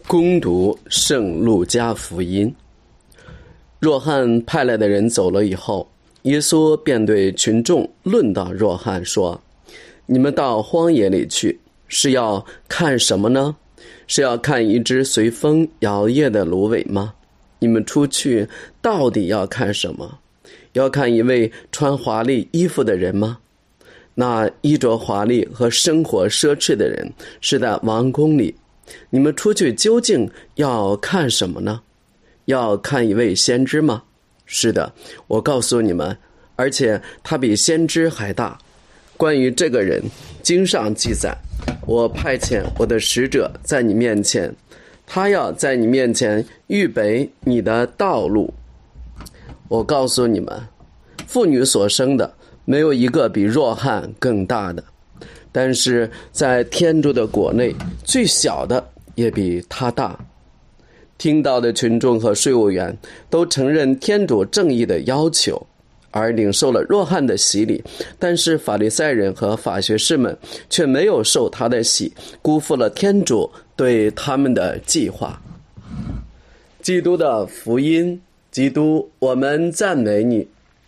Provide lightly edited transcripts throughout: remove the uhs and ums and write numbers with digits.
攻读圣路加福音。若翰派来的人走了以后，耶稣便对群众论到若翰说：你们到荒野里去，是要看什么呢？是要看一只随风摇曳的芦苇吗？你们出去到底要看什么？要看一位穿华丽衣服的人吗？那衣着华丽和生活奢侈的人是在王宫里。你们出去究竟要看什么呢？要看一位先知吗？是的，我告诉你们，而且他比先知还大。关于这个人，经上记载，我派遣我的使者在你面前，他要在你面前预备你的道路。我告诉你们，妇女所生的没有一个比若翰更大的，但是在天主的国内，最小的也比他大。听到的群众和税务员都承认天主正义的要求，而领受了若翰的洗礼，但是法利赛人和法学士们却没有受他的洗，辜负了天主对他们的计划。基督的福音，基督，我们赞美你。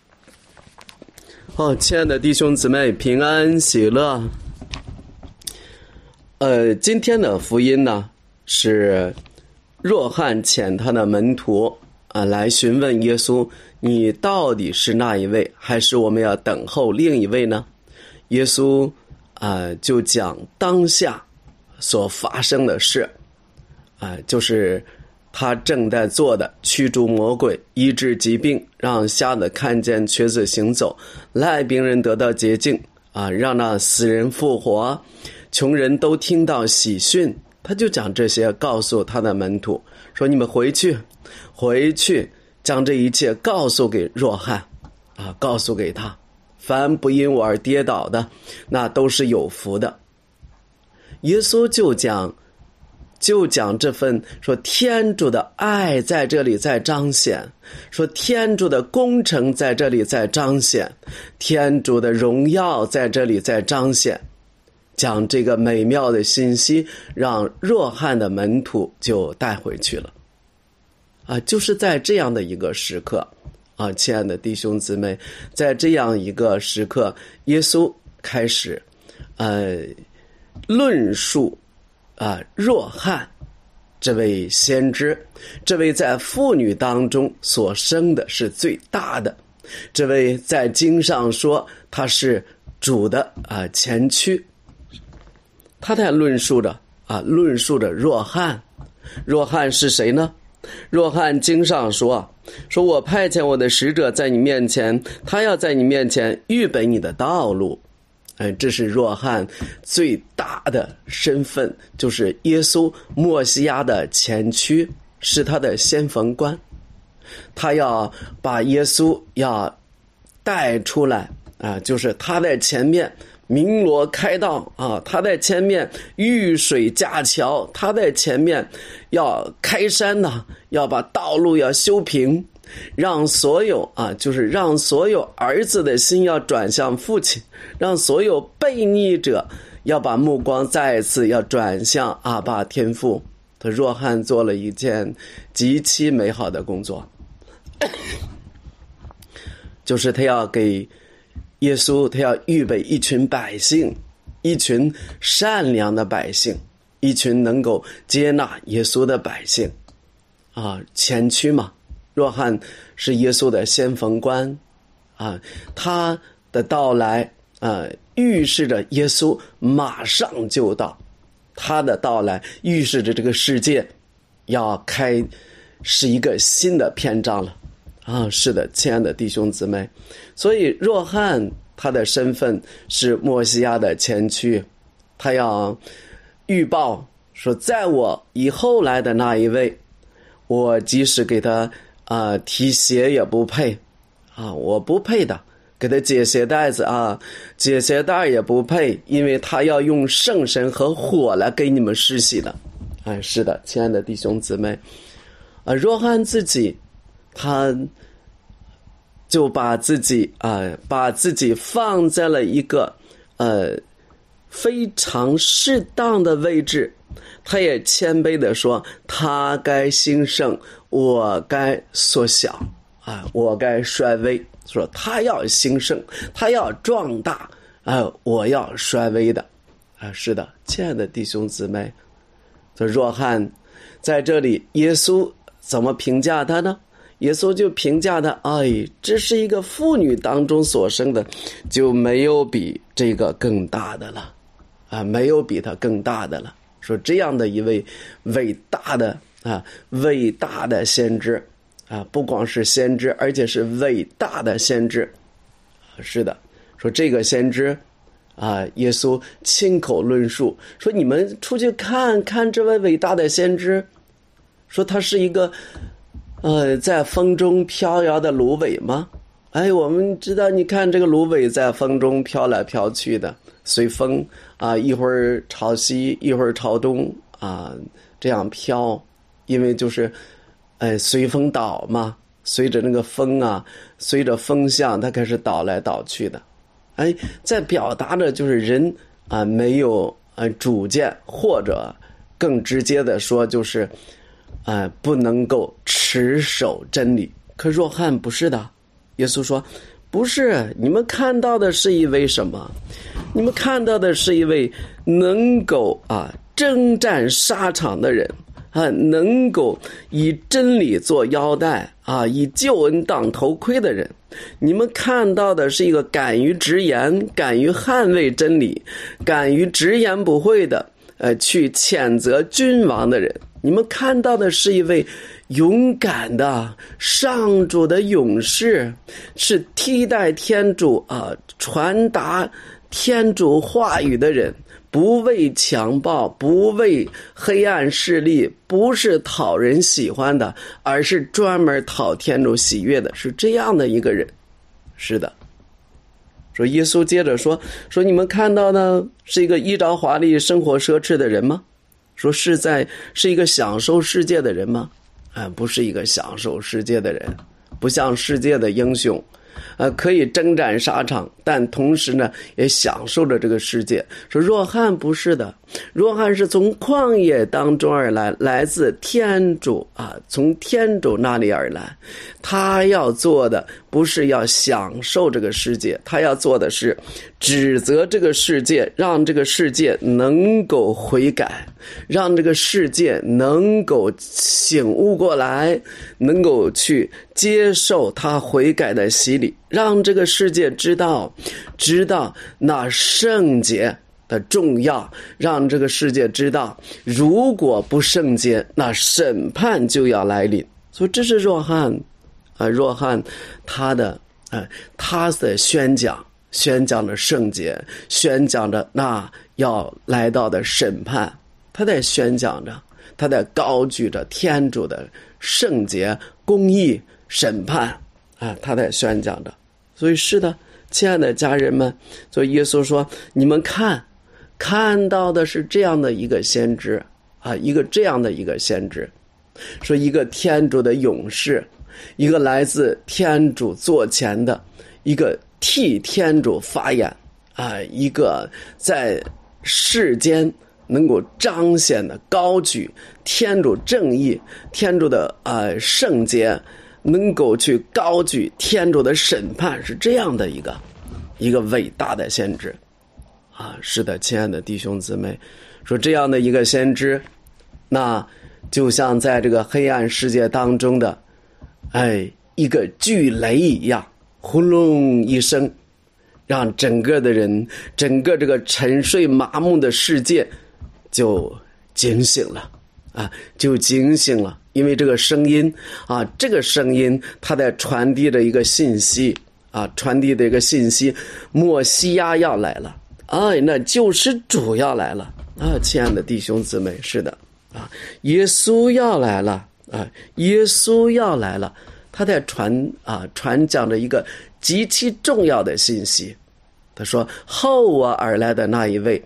亲爱的弟兄姊妹，平安喜乐。今天的福音呢，是若翰遣他的门徒来询问耶稣，你到底是那一位，还是我们要等候另一位呢？耶稣就讲当下所发生的事，就是他正在做的，驱逐魔鬼，医治疾病，让瞎子看见，瘸子行走，癩病人得到洁净，让那死人复活，穷人都听到喜讯。他就讲这些，告诉他的门徒说，你们回去将这一切告诉给若翰，告诉给他，凡不因我而跌倒的，那都是有福的。耶稣就讲这份说天主的爱在这里在彰显，说天主的工程在这里在彰显，天主的荣耀在这里在彰显，讲这个美妙的信息，让若翰的门徒就带回去了。就是在这样的一个时刻，亲爱的弟兄姊妹，在这样一个时刻，耶稣开始论述若翰这位先知，这位在妇女当中所生的是最大的，这位在经上说他是主的前驱。他在论述着若翰。若翰是谁呢？若翰经上说我派遣我的使者在你面前，他要在你面前预备你的道路。这是若翰最大的身份，就是耶稣默西亚的前驱，是他的先锋官。他要把耶稣要带出来就是他在前面鸣锣开道他在前面遇水架桥，他在前面要开山要把道路要修平，让所有就是让所有儿子的心要转向父亲，让所有悖逆者要把目光再一次要转向阿爸天父。若翰做了一件极其美好的工作，就是他要给耶稣，他要预备一群百姓，一群善良的百姓，一群能够接纳耶稣的百姓前驱嘛。若翰是耶稣的先锋官他的到来预示着耶稣马上就到，他的到来预示着这个世界要是一个新的篇章了是的，亲爱的弟兄姊妹，所以若翰他的身份是默西亚的前驱，他要预报说，在我以后来的那一位，我即使给他提鞋也不配我不配的，给他解鞋带子解鞋带也不配，因为他要用圣神和火来给你们施洗的。是的，亲爱的弟兄姊妹，若翰自己他就把自己放在了一个非常适当的位置，他也谦卑的说，他该兴盛，我该缩小啊，我该衰微。说他要兴盛，他要壮大啊，我要衰微的啊。是的，亲爱的弟兄姊妹，这若翰在这里，耶稣怎么评价他呢？耶稣就评价他，哎，这是一个妇女当中所生的，就没有比这个更大的了啊，没有比他更大的了。说这样的一位伟大的先知啊，不光是先知，而且是伟大的先知。是的，说这个先知啊，耶稣亲口论述，说你们出去看看这位伟大的先知，说他是一个在风中飘摇的芦苇吗？哎，我们知道，你看这个芦苇在风中飘来飘去的，随风啊，一会儿朝西，一会儿朝东啊，这样飘，因为就是随风倒嘛，随着那个风啊，随着风向，它开始倒来倒去的。哎，在表达的就是人啊没有主见，或者更直接的说就是不能够持守真理。可若翰不是的，耶稣说不是，你们看到的是一位什么？你们看到的是一位能够征战沙场的人啊，能够以真理做腰带啊，以救恩当头盔的人。你们看到的是一个敢于直言，敢于捍卫真理，敢于直言不讳的去谴责君王的人。你们看到的是一位勇敢的上主的勇士，是替代天主传达天主话语的人，不为强暴，不为黑暗势力，不是讨人喜欢的，而是专门讨天主喜悦的，是这样的一个人。是的，说耶稣接着说你们看到呢是一个衣着华丽生活奢侈的人吗？说是一个享受世界的人吗？不是一个享受世界的人，不像世界的英雄可以征战沙场，但同时呢也享受着这个世界。说若翰不是的，若翰是从旷野当中而来，来自天主从天主那里而来。他要做的不是要享受这个世界，他要做的是指责这个世界，让这个世界能够悔改，让这个世界能够醒悟过来，能够去接受他悔改的洗礼，让这个世界知道那圣洁的重要，让这个世界知道如果不圣洁，那审判就要来临。所以这是若翰他的宣讲的圣洁，宣讲着那要来到的审判，他在宣讲着，他在高举着天主的圣洁、公义、审判他在宣讲着。所以是的，亲爱的家人们，所以耶稣说你们看到的是这样的一个先知一个这样的一个先知，说一个天主的勇士，一个来自天主座前的，一个替天主发言一个在世间能够彰显的高举天主正义，天主的圣洁，能够去高举天主的审判，是这样的一个伟大的先知是的，亲爱的弟兄姊妹，说这样的一个先知，那就像在这个黑暗世界当中的一个巨雷一样，轰隆一声，让整个的人，整个这个沉睡麻木的世界就警醒了就警醒了。因为这个声音它在传递着一个信息传递的一个信息，默西亚要来了那救世主要来了亲爱的弟兄姊妹，是的耶稣要来了耶稣要来了，他在传讲着一个极其重要的信息。他说后我而来的那一位，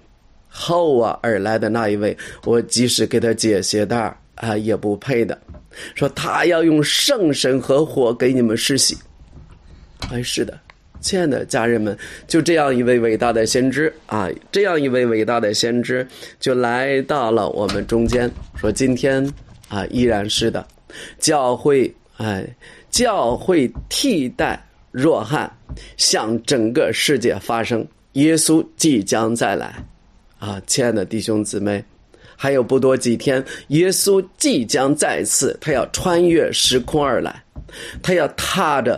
我即使给他解鞋带也不配的。说他要用圣神和火给你们施洗是的， 亲爱的家人们，就这样一位伟大的先知啊，这样一位伟大的先知就来到了我们中间，说今天啊依然是的，教会替代若翰向整个世界发声，耶稣即将再来啊，亲爱的弟兄姊妹，还有不多几天，耶稣即将再次，他要穿越时空而来，他要踏着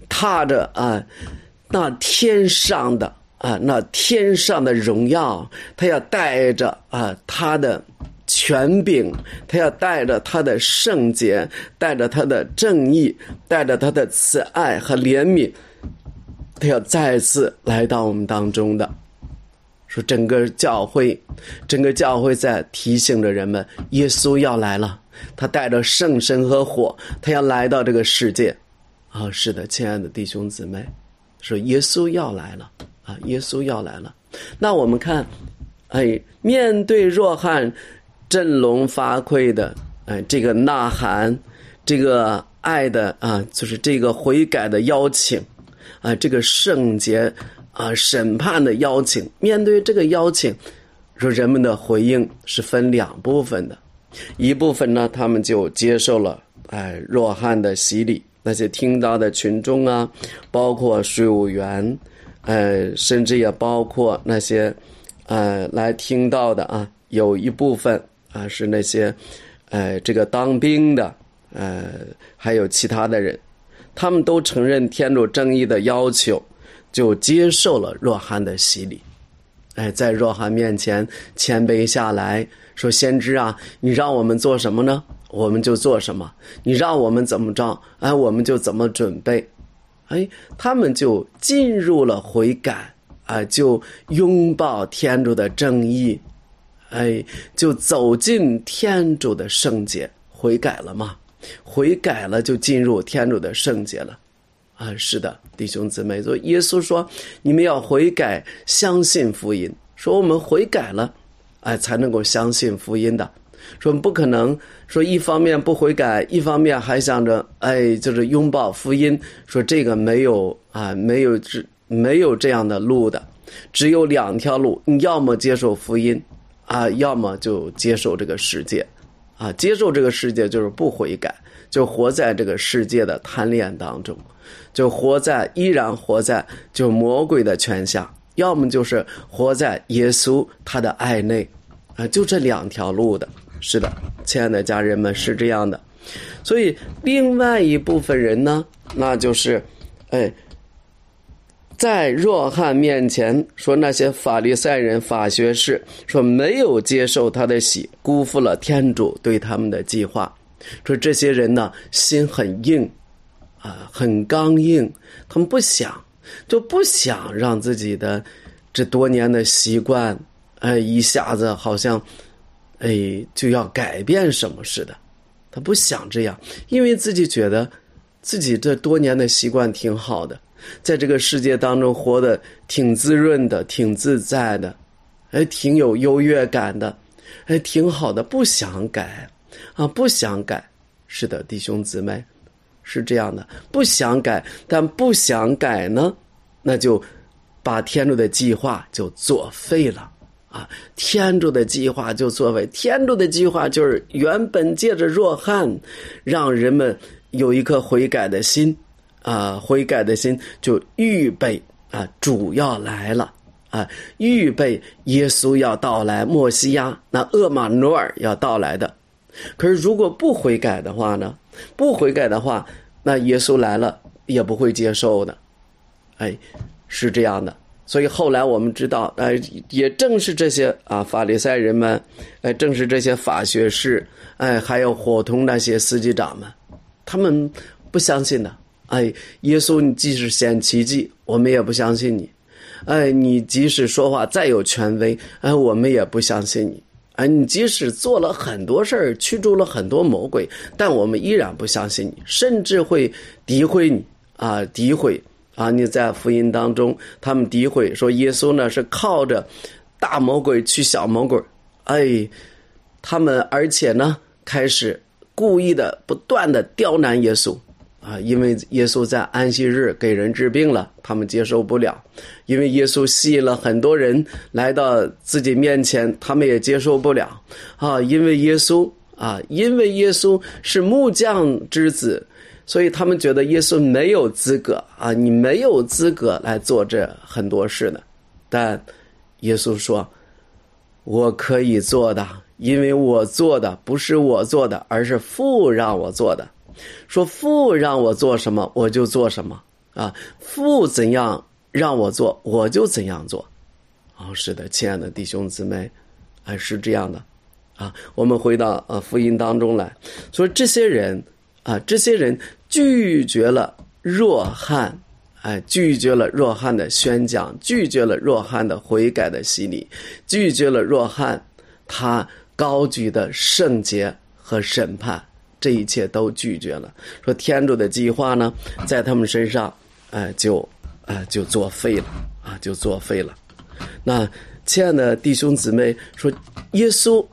那天上的荣耀，他要带着他的权柄，他要带着他的圣洁，带着他的正义，带着他的慈爱和怜悯，他要再次来到我们当中的。说整个教会在提醒着人们，耶稣要来了，他带着圣神和火，他要来到这个世界啊！是的，亲爱的弟兄姊妹，说耶稣要来了啊！耶稣要来了。那我们看，面对若翰振聋发聩的这个呐喊，这个爱的就是这个悔改的邀请这个圣洁审判的邀请，面对这个邀请，说人们的回应是分两部分的，一部分呢，他们就接受了若翰的洗礼，那些听到的群众包括税务员，甚至也包括那些来听到的有一部分是那些这个当兵的，还有其他的人，他们都承认天主正义的要求，就接受了若翰的洗礼。在若翰面前谦卑下来，说先知你让我们做什么呢？我们就做什么，你让我们怎么着我们就怎么准备。他们就进入了悔改就拥抱天主的正义，就走进天主的圣洁。悔改了吗？悔改了就进入天主的圣洁了是的，弟兄姊妹，所以耶稣说你们要悔改，相信福音，说我们悔改了才能够相信福音的，说不可能说一方面不悔改，一方面还想着就是拥抱福音，说这个没有这样的路的，只有两条路，你要么接受福音要么就接受这个世界接受这个世界就是不悔改，就活在这个世界的贪恋当中，就依然活在就魔鬼的权下，要么就是活在耶稣他的爱内就这两条路的。是的，亲爱的家人们，是这样的。所以另外一部分人呢，那就是在若翰面前，说那些法利赛人法学士说没有接受他的洗，辜负了天主对他们的计划。说这些人呢，心很硬很刚硬，他们不想让自己的这多年的习惯一下子好像就要改变什么似的，他不想这样，因为自己觉得自己这多年的习惯挺好的，在这个世界当中活得挺滋润的，挺自在的，挺有优越感的，挺好的，不想改不想改。是的，弟兄姊妹，是这样的，不想改，但不想改呢，那就把天主的计划就作废了天主的计划就作废。天主的计划就是原本借着若翰让人们有一颗悔改的心悔改的心，就预备主要来了预备耶稣要到来，默西亚那厄马努尔要到来的。可是如果不悔改的话呢？不悔改的话，那耶稣来了也不会接受的。是这样的。所以后来我们知道也正是这些法利赛人们正是这些法学士还有伙同那些司机长们，他们不相信的。耶稣你即使显奇迹，我们也不相信你。你即使说话再有权威我们也不相信你。你即使做了很多事儿，驱逐了很多魔鬼，但我们依然不相信你，甚至会诋毁你诋毁你在福音当中，他们诋毁说耶稣呢是靠着大魔鬼驱小魔鬼。他们而且呢开始故意的不断的刁难耶稣因为耶稣在安息日给人治病了，他们接受不了；因为耶稣吸引了很多人来到自己面前，他们也接受不了因为耶稣是木匠之子，所以他们觉得耶稣没有资格你没有资格来做这很多事的。但耶稣说，我可以做的，因为我做的不是我做的，而是父让我做的。说父让我做什么我就做什么父怎样让我做我就怎样做。是的，亲爱的弟兄姊妹，是这样的我们回到福音当中来，所以这些人拒绝了若翰拒绝了若翰的宣讲，拒绝了若翰的悔改的洗礼，拒绝了若翰他高举的圣洁和审判，这一切都拒绝了。说天主的计划呢，在他们身上就作废了就作废了。那亲爱的弟兄姊妹，说耶稣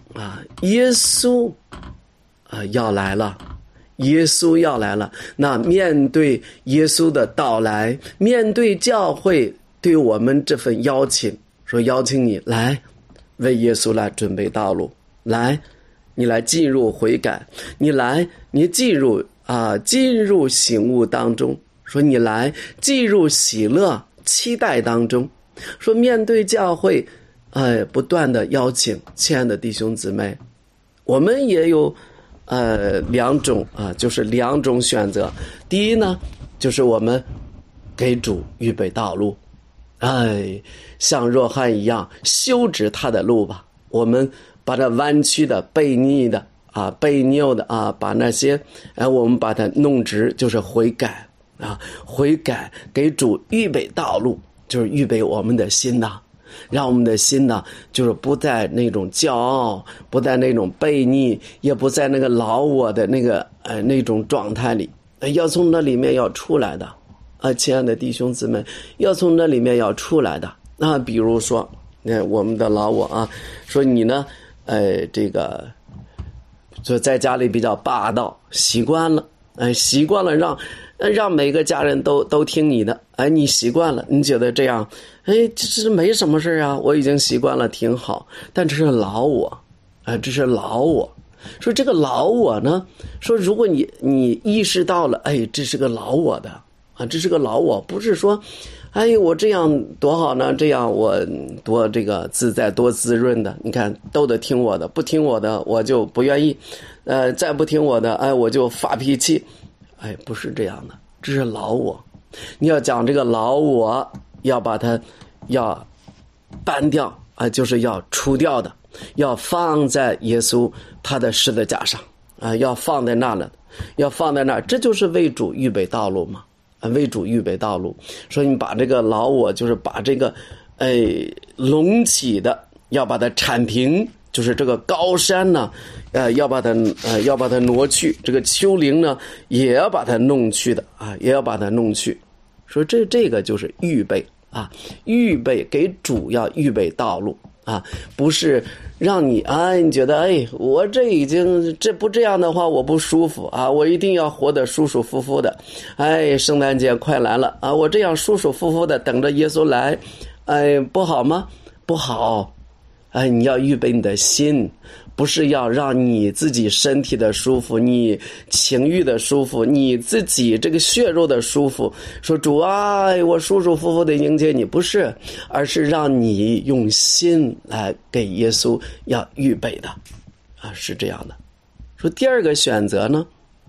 要来了，耶稣要来了。那面对耶稣的到来，面对教会对我们这份邀请，说邀请你来为耶稣来准备道路，来你来进入悔改，你进入醒悟当中，说你来进入喜乐期待当中。说面对教会不断的邀请，亲爱的弟兄姊妹，我们也有两种就是两种选择。第一呢，就是我们给主预备道路，像若翰一样修直他的路吧。我们把它弯曲的、悖逆的悖拗的把那些我们把它弄直，就是悔改悔改，给主预备道路，就是预备我们的心呐，让我们的心呢，就是不在那种骄傲，不在那种悖逆，也不在那个老我的那种状态里，要从那里面要出来的亲爱的弟兄姊妹，要从那里面要出来的。比如说我们的老我说你呢这个就在家里比较霸道，习惯了让每个家人都听你的，你习惯了，你觉得这样这是没什么事我已经习惯了，挺好。但这是老我这是老我。说这个老我呢，说如果你意识到了这是个老我的这是个老我，不是说我这样多好呢，这样我多这个自在多滋润的，你看都得听我的，不听我的我就不愿意再不听我的我就发脾气。不是这样的，这是老我。你要讲这个老我，要把它要搬掉就是要除掉的，要放在耶稣他的十字架上要放在那了，要放在那，这就是为主预备道路嘛为主预备道路。所以你把这个老我，就是把这个隆起的要把它铲平，就是这个高山呢要把它挪去，这个丘陵呢也要把它弄去的也要把它弄去。说这个就是预备预备，给主要预备道路不是让你你觉得我这不这样的话我不舒服我一定要活得舒舒服服的。圣诞节快来了我这样舒舒服服的等着耶稣来不好吗？不好你要预备你的心，不是要让你自己身体的舒服，你情欲的舒服，你自己这个血肉的舒服，说主我舒舒服服的迎接你，不是，而是让你用心来给耶稣要预备的是这样的。说第二个选择呢，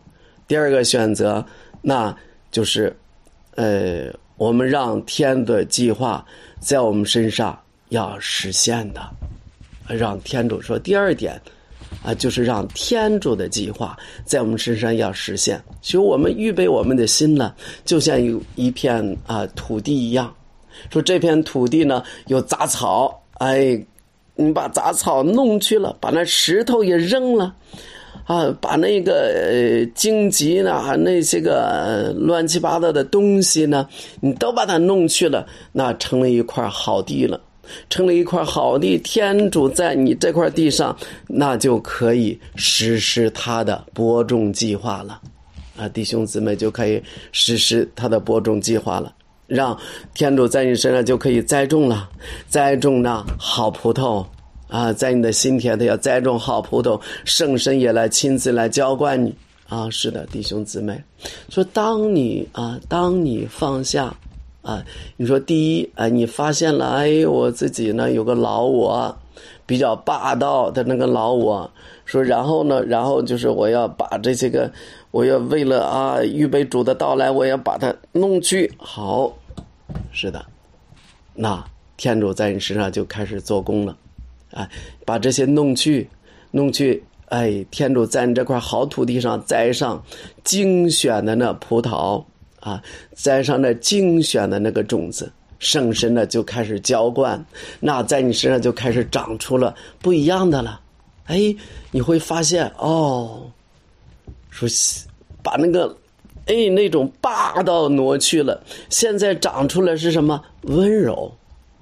那就是我们让天的计划在我们身上要实现的，让天主说第二点就是让天主的计划在我们身上要实现。所以我们预备我们的心呢，就像一片土地一样。说这片土地呢有杂草，你把杂草弄去了，把那石头也扔了把那个荆棘呢，那些个乱七八糟的东西呢，你都把它弄去了，那成了一块好地了。成了一块好地，天主在你这块地上，那就可以实施他的播种计划了弟兄姊妹就可以实施他的播种计划了，让天主在你身上就可以栽种那好葡萄在你的心田他要栽种好葡萄，圣神也来亲自来浇灌你是的，弟兄姊妹，说当你放下你说第一你发现了我自己呢有个老我比较霸道的那个老我，说然后就是我要把这些个我要为了预备主的到来我要把它弄去好，是的，那天主在你身上就开始做工了把这些弄去天主在你这块好土地上栽上精选的那葡萄栽上那精选的那个种子，圣神呢就开始浇灌，那在你身上就开始长出了不一样的了。你会发现说把那个那种霸道挪去了，现在长出来是什么？温柔，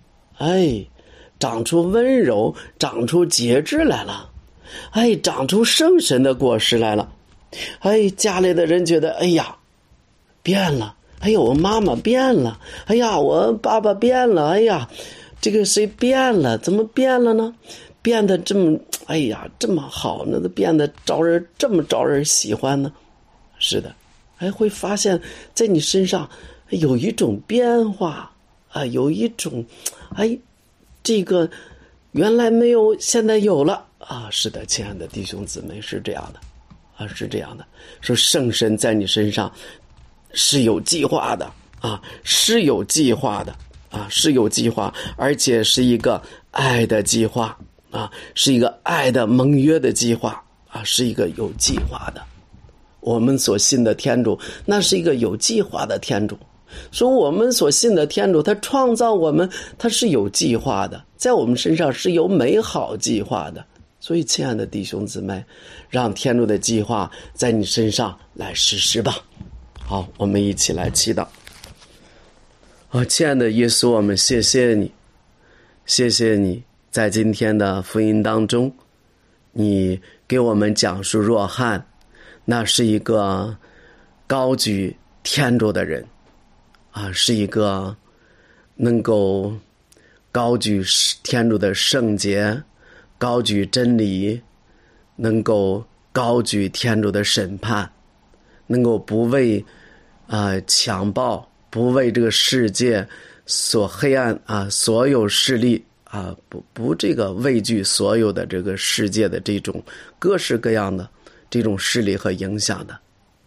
长出温柔，长出节制来了，长出圣神的果实来了。家里的人觉得变了，我妈妈变了，我爸爸变了，这个谁变了？怎么变了呢？变得这么这么好呢？变得这么招人喜欢呢？是的，会发现在你身上有一种变化有一种这个原来没有现在有了是的，亲爱的弟兄姊妹，是这样的是这样的，说圣神在你身上是有计划的是有计划的是有计划，而且是一个爱的计划是一个爱的盟约的计划是一个有计划的。我们所信的天主那是一个有计划的天主，说我们所信的天主他创造我们，他是有计划的，在我们身上是有美好计划的。所以亲爱的弟兄姊妹，让天主的计划在你身上来实施吧。好，我们一起来祈祷。亲爱的耶稣，我们谢谢你，谢谢你在今天的福音当中，你给我们讲述若翰那是一个高举天主的人是一个能够高举天主的圣洁，高举真理，能够高举天主的审判，能够不为强暴，不为这个世界所黑暗所有势力不这个畏惧所有的这个世界的这种各式各样的这种势力和影响的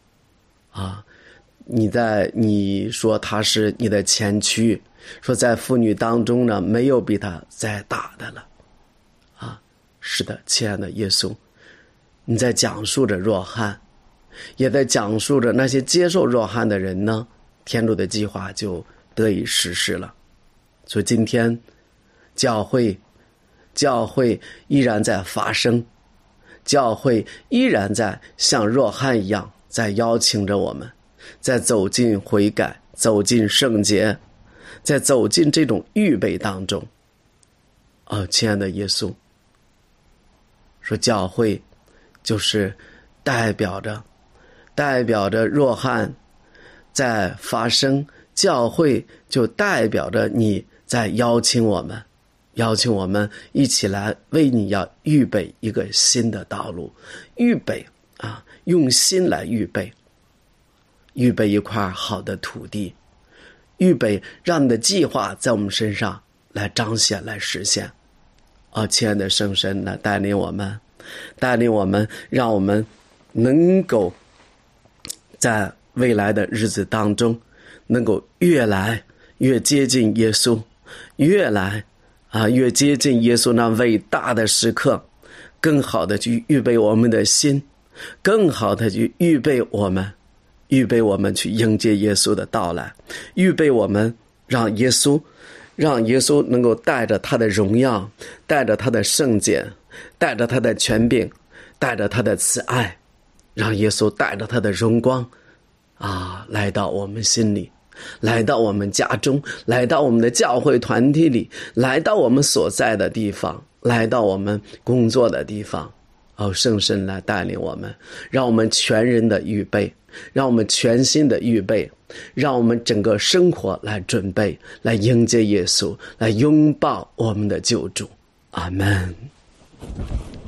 你说他是你的前驱，说在妇女当中呢没有比他再大的了是的，亲爱的耶稣，你在讲述着若翰，也在讲述着那些接受若翰的人呢，天主的计划就得以实施了。所以今天教会依然在发生，教会依然在像若翰一样在邀请着我们，在走进悔改，走进圣洁，在走进这种预备当中亲爱的耶稣，说教会就是代表着若翰在发生，教会就代表着你在邀请我们一起来为你要预备一个新的道路，预备用心来预备一块好的土地，预备让你的计划在我们身上来彰显来实现亲爱的圣神来带领我们，让我们能够在未来的日子当中能够越来越接近耶稣，越接近耶稣那伟大的时刻，更好的去预备我们的心，更好的去预备我们去迎接耶稣的到来，预备我们让耶稣能够带着他的荣耀，带着他的圣洁，带着他的权柄，带着他的慈爱，让耶稣带着他的荣光来到我们心里，来到我们家中，来到我们的教会团体里，来到我们所在的地方，来到我们工作的地方圣神来带领我们，让我们全人的预备， 让我们全心的预备，让我们整个生活来准备，来迎接耶稣，来拥抱我们的救主。阿们。